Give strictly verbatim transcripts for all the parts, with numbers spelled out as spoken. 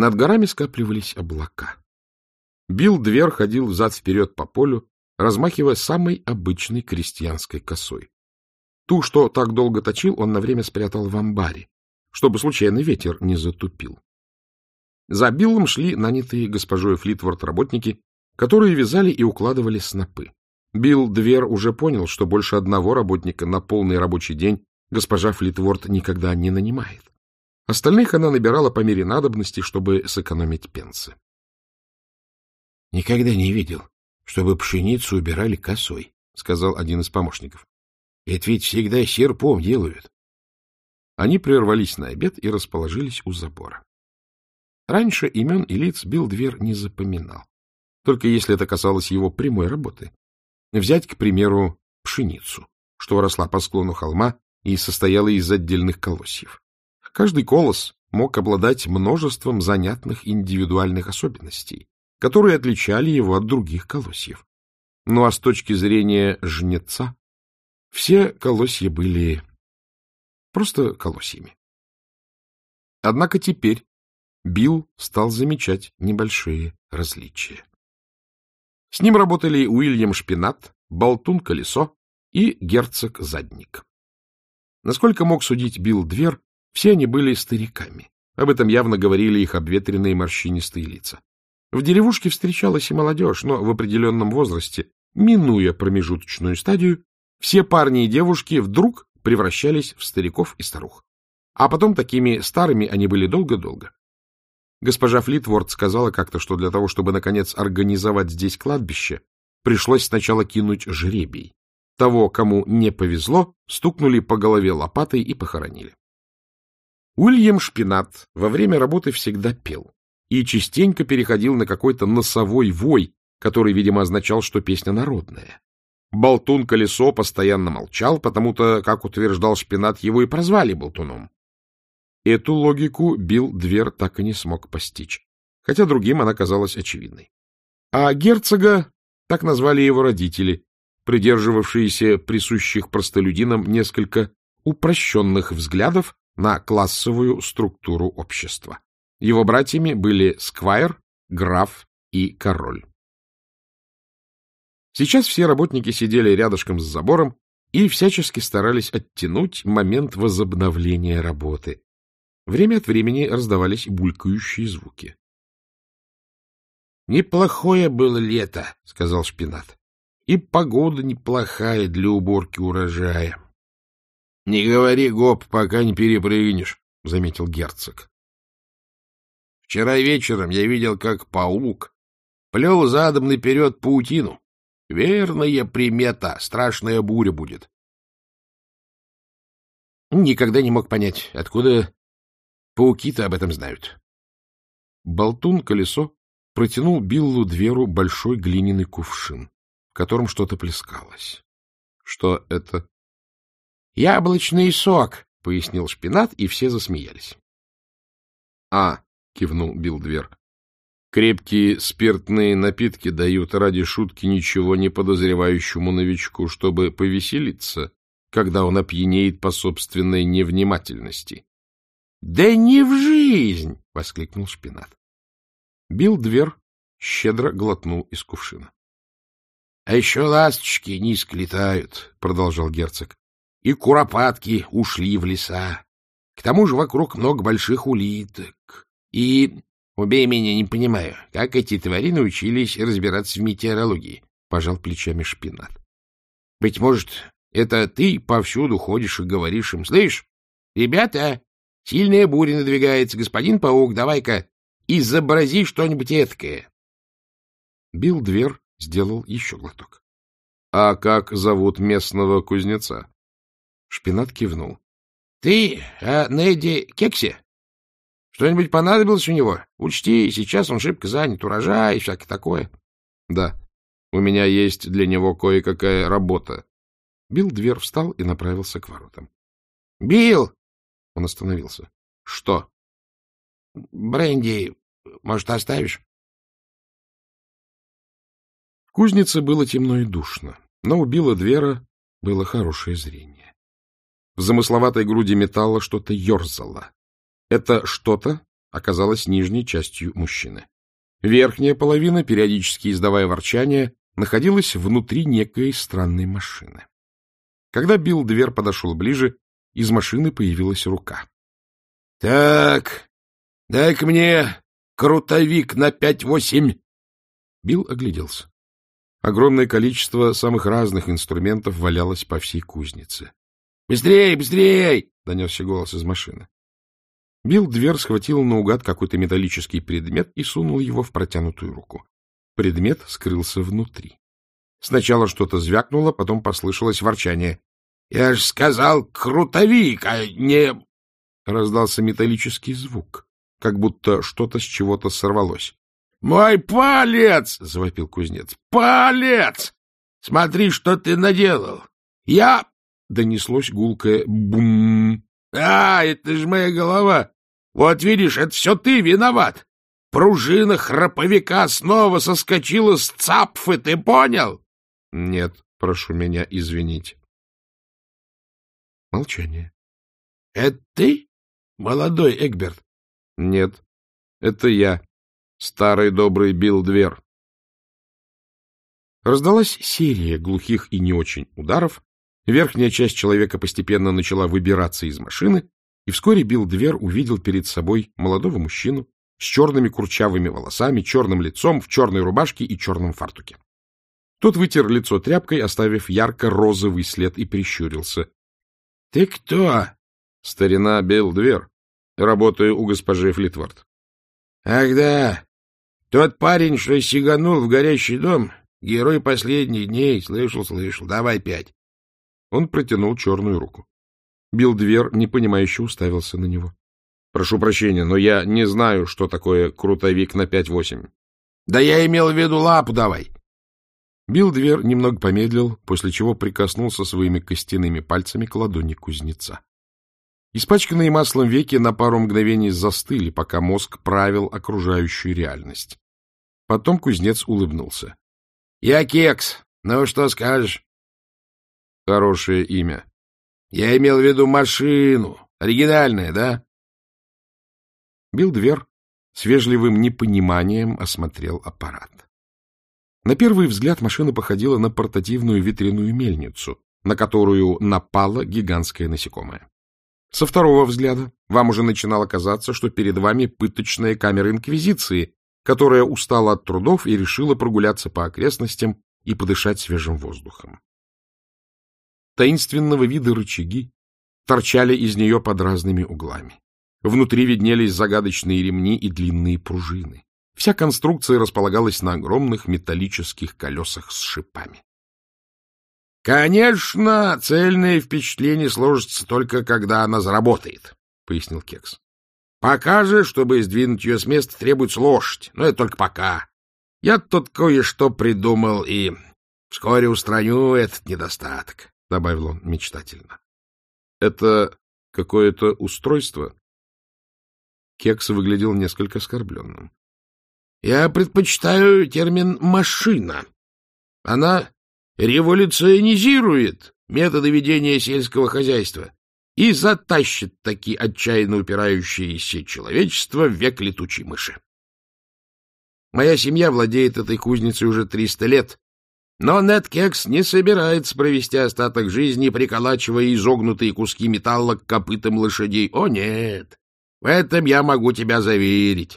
Над горами скапливались облака. Билл Двер ходил взад-вперед по полю, размахивая самой обычной крестьянской косой. Ту, что так долго точил, он на время спрятал в амбаре, чтобы случайно ветер не затупил. За Биллом шли нанятые госпожой Флитворд работники, которые вязали и укладывали снопы. Билл Двер уже понял, что больше одного работника на полный рабочий день госпожа Флитворд никогда не нанимает. Остальных она набирала по мере надобности, чтобы сэкономить пенсы. — Никогда не видел, чтобы пшеницу убирали косой, — сказал один из помощников. — Это ведь всегда серпом делают. Они прервались на обед и расположились у забора. Раньше имен и лиц Билл Двер не запоминал, только если это касалось его прямой работы. Взять, к примеру, пшеницу, что росла по склону холма и состояла из отдельных колосьев. Каждый колос мог обладать множеством занятных индивидуальных особенностей, которые отличали его от других колосьев. Ну а с точки зрения жнеца, все колосья были просто колосьями. Однако теперь Билл стал замечать небольшие различия. С ним работали Уильям Шпинат, Болтун Колесо и Герцог Задник. Насколько мог судить Билл Двер, все они были стариками. Об этом явно говорили их обветренные морщинистые лица. В деревушке встречалась и молодежь, но в определенном возрасте, минуя промежуточную стадию, все парни и девушки вдруг превращались в стариков и старух. А потом такими старыми они были долго-долго. Госпожа Флитворд сказала как-то, что для того, чтобы, наконец, организовать здесь кладбище, пришлось сначала кинуть жребий. Того, кому не повезло, стукнули по голове лопатой и похоронили. Уильям Шпинат во время работы всегда пел и частенько переходил на какой-то носовой вой, который, видимо, означал, что песня народная. Болтун Колесо постоянно молчал, потому-то, как утверждал Шпинат, его и прозвали болтуном. Эту логику Билл Двер так и не смог постичь, хотя другим она казалась очевидной. А герцога так назвали его родители, придерживавшиеся присущих простолюдинам несколько упрощенных взглядов на классовую структуру общества. Его братьями были сквайр, граф и король. Сейчас все работники сидели рядышком с забором и всячески старались оттянуть момент возобновления работы. Время от времени раздавались булькающие звуки. — Неплохое было лето, — сказал Шпинат, — и погода неплохая для уборки урожая. — Не говори, гоп, пока не перепрыгнешь, — заметил герцог. — Вчера вечером я видел, как паук плел задом наперед паутину. Верная примета, страшная буря будет. Никогда не мог понять, откуда пауки-то об этом знают. Болтун Колесо протянул Биллу Дверу большой глиняный кувшин, в котором что-то плескалось. — Что это? — Яблочный сок, — пояснил Шпинат, и все засмеялись. — А, — кивнул Билл Двер, — крепкие спиртные напитки дают ради шутки ничего не подозревающему новичку, чтобы повеселиться, когда он опьянеет по собственной невнимательности. — Да не в жизнь! — воскликнул Шпинат. Билл Двер щедро глотнул из кувшина. — А еще ласточки низко летают, — продолжал герцог, — и куропатки ушли в леса. К тому же вокруг много больших улиток. И, убей меня, не понимаю, как эти твари научились разбираться в метеорологии, — пожал плечами Шпинат. — Быть может, это ты повсюду ходишь и говоришь им: слышь, ребята, сильная буря надвигается, господин паук, давай-ка изобрази что-нибудь эткое. Билл Двер сделал еще глоток. — А как зовут местного кузнеца? Шпинат кивнул. — Ты о Неде Кексе? Что-нибудь понадобилось у него? Учти, сейчас он шибко занят, урожай и всякое такое. — Да, у меня есть для него кое-какая работа. Билл Двер встал и направился к воротам. — Билл! — он остановился. — Что? — Бренди, может, оставишь? В кузнице было темно и душно, но у Билла Двера было хорошее зрение. В замысловатой груди металла что-то ерзало. Это что-то оказалась нижней частью мужчины. Верхняя половина, периодически издавая ворчание, находилась внутри некой странной машины. Когда Билл Двер подошел ближе, из машины появилась рука. — Так, дай-ка мне крутовик на пять восемь. Билл огляделся. Огромное количество самых разных инструментов валялось по всей кузнице. — Быстрей, быстрей! — донесся голос из машины. Билл Двер схватил наугад какой-то металлический предмет и сунул его в протянутую руку. Предмет скрылся внутри. Сначала что-то звякнуло, потом послышалось ворчание. — Я ж сказал, крутовик, а не... Раздался металлический звук, как будто что-то с чего-то сорвалось. — Мой палец! — завопил кузнец. — Палец! Смотри, что ты наделал! Я... Донеслось гулкое бум. — А, это же моя голова! Вот видишь, это все ты виноват! Пружина храповика снова соскочила с цапфы, ты понял? — Нет, прошу меня извинить. Молчание. — Это ты, молодой Эгберт? — Нет, это я, старый добрый Билл Двер. Раздалась серия глухих и не очень ударов, верхняя часть человека постепенно начала выбираться из машины, и вскоре Билл Двер увидел перед собой молодого мужчину с черными курчавыми волосами, черным лицом, в черной рубашке и черном фартуке. Тот вытер лицо тряпкой, оставив ярко-розовый след, и прищурился. — Ты кто? — Старина Билл Двер. Работаю у госпожи Флитворд. — Ах да, тот парень, что сиганул в горящий дом, герой последних дней, слышал, слышал, давай пять. Он протянул черную руку. Билл Двер непонимающе уставился на него. — Прошу прощения, но я не знаю, что такое крутовик на пять восемь. — Да я имел в виду лапу давай. Билл Двер немного помедлил, после чего прикоснулся своими костяными пальцами к ладони кузнеца. Испачканные маслом веки на пару мгновений застыли, пока мозг правил окружающую реальность. Потом кузнец улыбнулся. — Я Кекс. Ну, что скажешь? — Хорошее имя. — Я имел в виду машину. Оригинальная, да? Билл Двер с вежливым непониманием осмотрел аппарат. На первый взгляд машина походила на портативную ветряную мельницу, на которую напало гигантское насекомое. Со второго взгляда вам уже начинало казаться, что перед вами пыточная камера Инквизиции, которая устала от трудов и решила прогуляться по окрестностям и подышать свежим воздухом. Таинственного вида рычаги торчали из нее под разными углами. Внутри виднелись загадочные ремни и длинные пружины. Вся конструкция располагалась на огромных металлических колесах с шипами. — Конечно, цельное впечатление сложится только, когда она заработает, — пояснил Кекс. — Пока же, чтобы сдвинуть ее с места, требуется лошадь, но это только пока. Я тут кое-что придумал и вскоре устраню этот недостаток, — добавил он мечтательно. — Это какое-то устройство? Кекс выглядел несколько оскорбленным. — Я предпочитаю термин «машина». Она революционизирует методы ведения сельского хозяйства и затащит таки отчаянно упирающееся человечество в век летучей мыши. Моя семья владеет этой кузницей уже триста лет, но Нед Кекс не собирается провести остаток жизни, приколачивая изогнутые куски металла к копытам лошадей. О, нет! В этом я могу тебя заверить.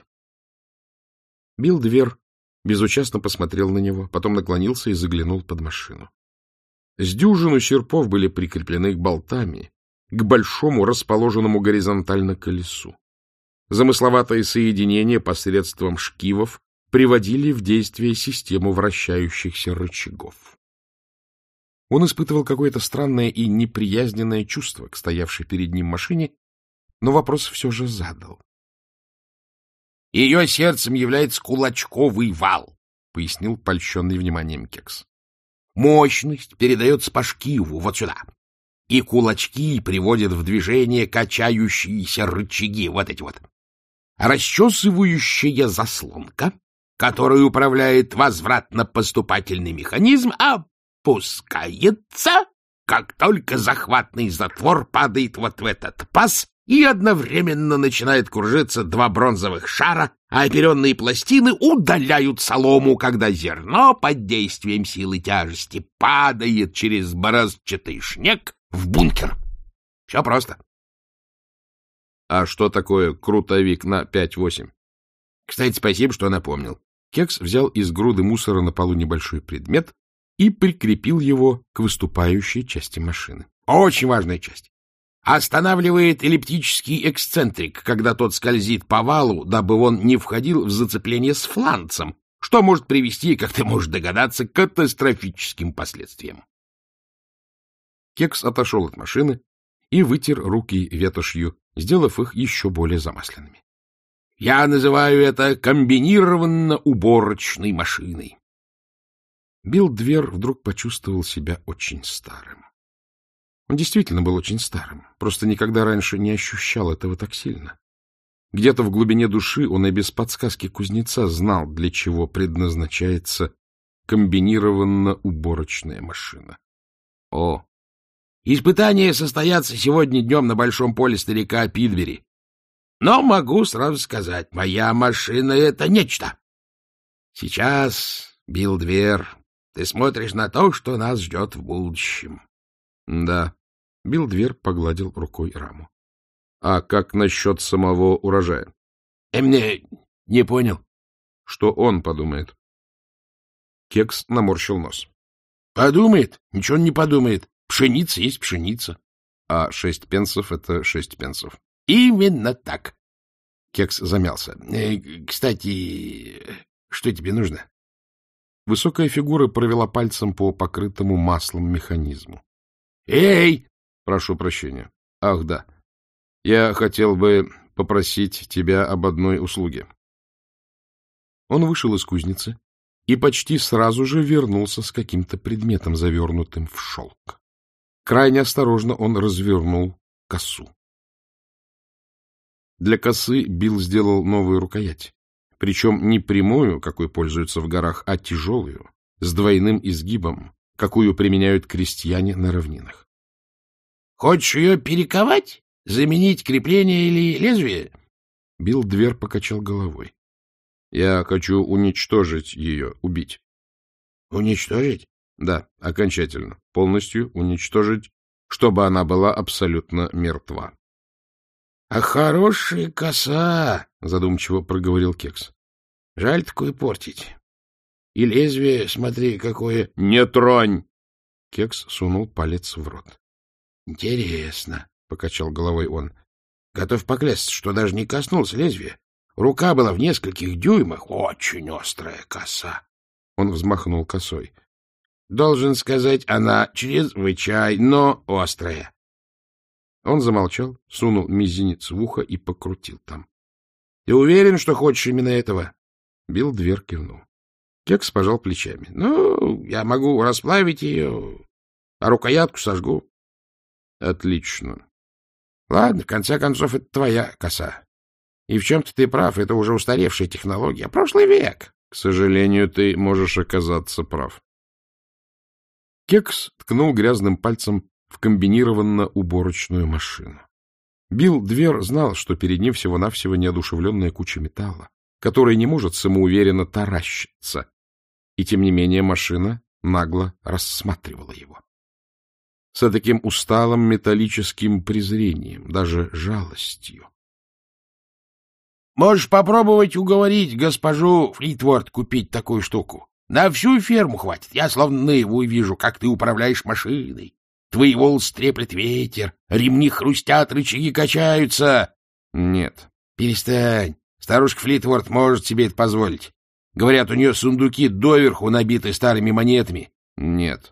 Билл Двер безучастно посмотрел на него, потом наклонился и заглянул под машину. С дюжину серпов были прикреплены болтами к большому расположенному горизонтально колесу. Замысловатые соединения посредством шкивов приводили в действие систему вращающихся рычагов. Он испытывал какое-то странное и неприязненное чувство к стоявшей перед ним машине, но вопрос все же задал. — Ее сердцем является кулачковый вал, — пояснил польщенный вниманием Кекс. — Мощность передается по шкиву вот сюда, и кулачки приводят в движение качающиеся рычаги, вот эти вот. Расчесывающая заслонка, которая управляет возвратно-поступательный механизм, опускается, как только захватный затвор падает вот в этот паз, и одновременно начинает кружиться два бронзовых шара, а оперенные пластины удаляют солому, когда зерно под действием силы тяжести падает через бороздчатый снег в бункер. Все просто. А что такое крутовик на пять восемь? Кстати, спасибо, что напомнил. Кекс взял из груды мусора на полу небольшой предмет и прикрепил его к выступающей части машины. Очень важная часть. Останавливает эллиптический эксцентрик, когда тот скользит по валу, дабы он не входил в зацепление с фланцем, что может привести, как ты можешь догадаться, к катастрофическим последствиям. Кекс отошел от машины и вытер руки ветошью, сделав их еще более замасленными. Я называю это комбинированно-уборочной машиной. Билл-Двер вдруг почувствовал себя очень старым. Он действительно был очень старым, просто никогда раньше не ощущал этого так сильно. Где-то в глубине души он и без подсказки кузнеца знал, для чего предназначается комбинированно-уборочная машина. О, испытания состоятся сегодня днем на большом поле старика Пильбери. Но могу сразу сказать, моя машина — это нечто. Сейчас, Билл-Двер, ты смотришь на то, что нас ждет в будущем. Да. Билл-Двер погладил рукой раму. А как насчет самого урожая? Я мне не понял. Что он подумает? Кекс наморщил нос. Подумает? Ничего он не подумает. Пшеница есть пшеница. А шесть пенсов — это шесть пенсов. Именно так. Кекс замялся. Э, кстати, что тебе нужно? Высокая фигура провела пальцем по покрытому маслом механизму. Эй! Прошу прощения. Ах, да. Я хотел бы попросить тебя об одной услуге. Он вышел из кузницы и почти сразу же вернулся с каким-то предметом, завернутым в шелк. Крайне осторожно он развернул косу. Для косы Билл сделал новую рукоять, причем не прямую, какой пользуются в горах, а тяжелую, с двойным изгибом, какую применяют крестьяне на равнинах. — Хочешь ее перековать? Заменить крепление или лезвие? Билл-Двер покачал головой. — Я хочу уничтожить ее, убить. — Уничтожить? — Да, окончательно, полностью уничтожить, чтобы она была абсолютно мертва. — А хорошая коса, — задумчиво проговорил Кекс. — Жаль такое портить. И лезвие, смотри, какое... — Не тронь! Кекс сунул палец в рот. — Интересно, — покачал головой он. — Готов поклясться, что даже не коснулся лезвия. Рука была в нескольких дюймах. Очень острая коса. Он взмахнул косой. — Должен сказать, она чрезвычайно острая. Он замолчал, сунул мизинец в ухо и покрутил там. — Ты уверен, что хочешь именно этого? Билл-Двер кивнул. Кекс пожал плечами. — Ну, я могу расплавить ее, а рукоятку сожгу. — Отлично. — Ладно, в конце концов, это твоя коса. И в чем-то ты прав, это уже устаревшая технология. Прошлый век. — К сожалению, ты можешь оказаться прав. Кекс ткнул грязным пальцем в комбинированно-уборочную машину. Билл-Двер знал, что перед ним всего-навсего неодушевленная куча металла, которая не может самоуверенно таращиться, и тем не менее машина нагло рассматривала его. С таким усталым металлическим презрением, даже жалостью. — Можешь попробовать уговорить госпожу Флитворд купить такую штуку. На всю ферму хватит. Я словно наяву вижу, как ты управляешь машиной. Твои волосы треплет ветер, ремни хрустят, рычаги качаются. — Нет. — Перестань. Старушка Флитворд может себе это позволить. Говорят, у нее сундуки доверху набиты старыми монетами. — Нет.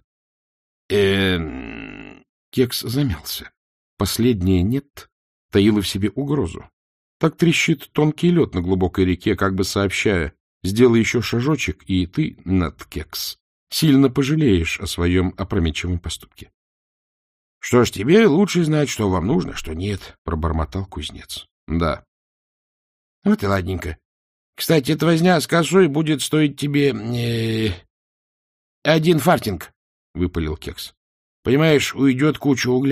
Эм... Кекс замялся. Последнее «нет» таило в себе угрозу. Так трещит тонкий лед на глубокой реке, как бы сообщая: сделай еще шажочек, и ты, Нед Кекс, сильно пожалеешь о своем опрометчивом поступке. — Что ж, тебе лучше знать, что вам нужно, что нет, — пробормотал кузнец. — Да. — Вот и ладненько. Кстати, эта возня с косой будет стоить тебе... Э, один фартинг, — выпалил Кекс. — Понимаешь, уйдет куча угля.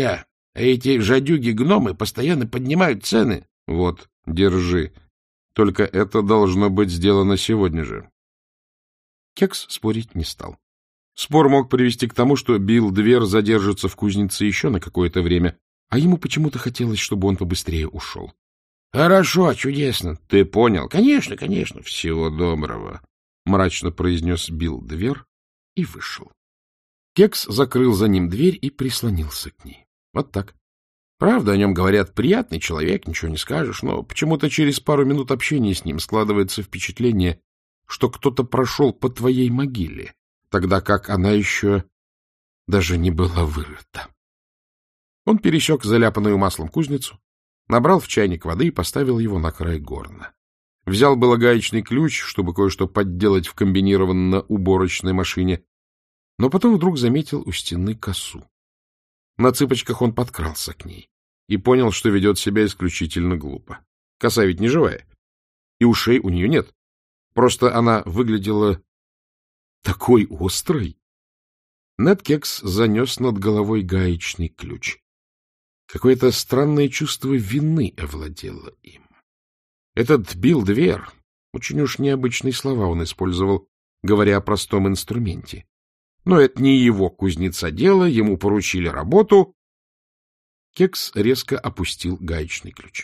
А эти жадюги-гномы постоянно поднимают цены. Вот, держи. Только это должно быть сделано сегодня же. Кекс спорить не стал. Спор мог привести к тому, что Билл Двер задержится в кузнице еще на какое-то время, а ему почему-то хотелось, чтобы он побыстрее ушел. — Хорошо, чудесно. — Ты понял? — Конечно, конечно. — Всего доброго, — мрачно произнес Билл Двер и вышел. Кекс закрыл за ним дверь и прислонился к ней. Вот так. Правда, о нем говорят, приятный человек, ничего не скажешь, но почему-то через пару минут общения с ним складывается впечатление, что кто-то прошел по твоей могиле, тогда как она еще даже не была вырыта. Он пересек заляпанную маслом кузницу, набрал в чайник воды и поставил его на край горна. Взял было гаечный ключ, чтобы кое-что подделать в комбинированно-уборочной машине, но потом вдруг заметил у стены косу. На цыпочках он подкрался к ней и понял, что ведет себя исключительно глупо. Коса ведь не живая, и ушей у нее нет. Просто она выглядела такой острой. Нед Кекс занес над головой гаечный ключ. Какое-то странное чувство вины овладело им. Этот Билл Двер, очень уж необычные слова он использовал, говоря о простом инструменте. Но это не его кузнеца дело, ему поручили работу. Кекс резко опустил гаечный ключ.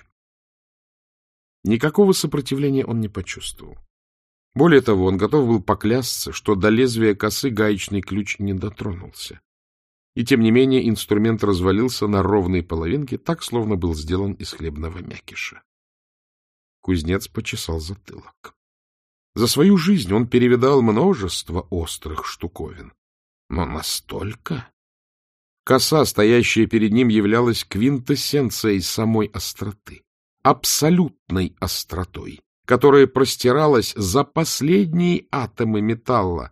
Никакого сопротивления он не почувствовал. Более того, он готов был поклясться, что до лезвия косы гаечный ключ не дотронулся. И тем не менее инструмент развалился на ровной половинке, так, словно был сделан из хлебного мякиша. Кузнец почесал затылок. За свою жизнь он перевидал множество острых штуковин. Но настолько... Коса, стоящая перед ним, являлась квинтэссенцией самой остроты, абсолютной остротой, которая простиралась за последние атомы металла.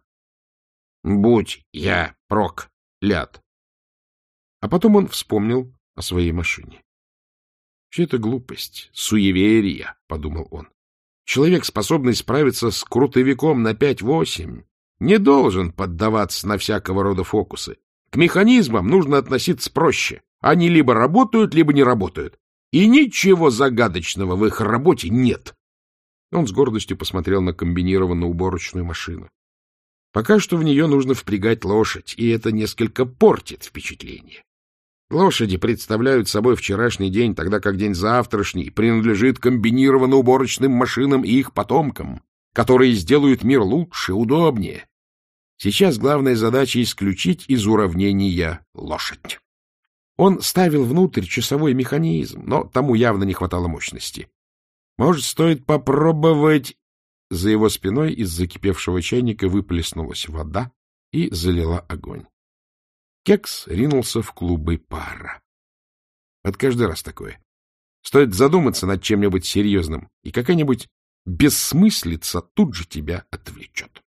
Будь я проклят! А потом он вспомнил о своей машине. Все это глупость, суеверие, — подумал он. Человек, способный справиться с крутовиком на пять-восемь, не должен поддаваться на всякого рода фокусы. К механизмам нужно относиться проще. Они либо работают, либо не работают. И ничего загадочного в их работе нет. Он с гордостью посмотрел на комбинированную уборочную машину. Пока что в нее нужно впрягать лошадь, и это несколько портит впечатление. Лошади представляют собой вчерашний день, тогда как день завтрашний принадлежит комбинированно-уборочным машинам и их потомкам, которые сделают мир лучше, удобнее. Сейчас главная задача — исключить из уравнения лошадь. Он ставил внутрь часовой механизм, но тому явно не хватало мощности. Может, стоит попробовать... За его спиной из закипевшего чайника выплеснулась вода и залила огонь. Кекс ринулся в клубы пара. Это каждый раз такое. Стоит задуматься над чем-нибудь серьезным, и какая-нибудь бессмыслица тут же тебя отвлечет.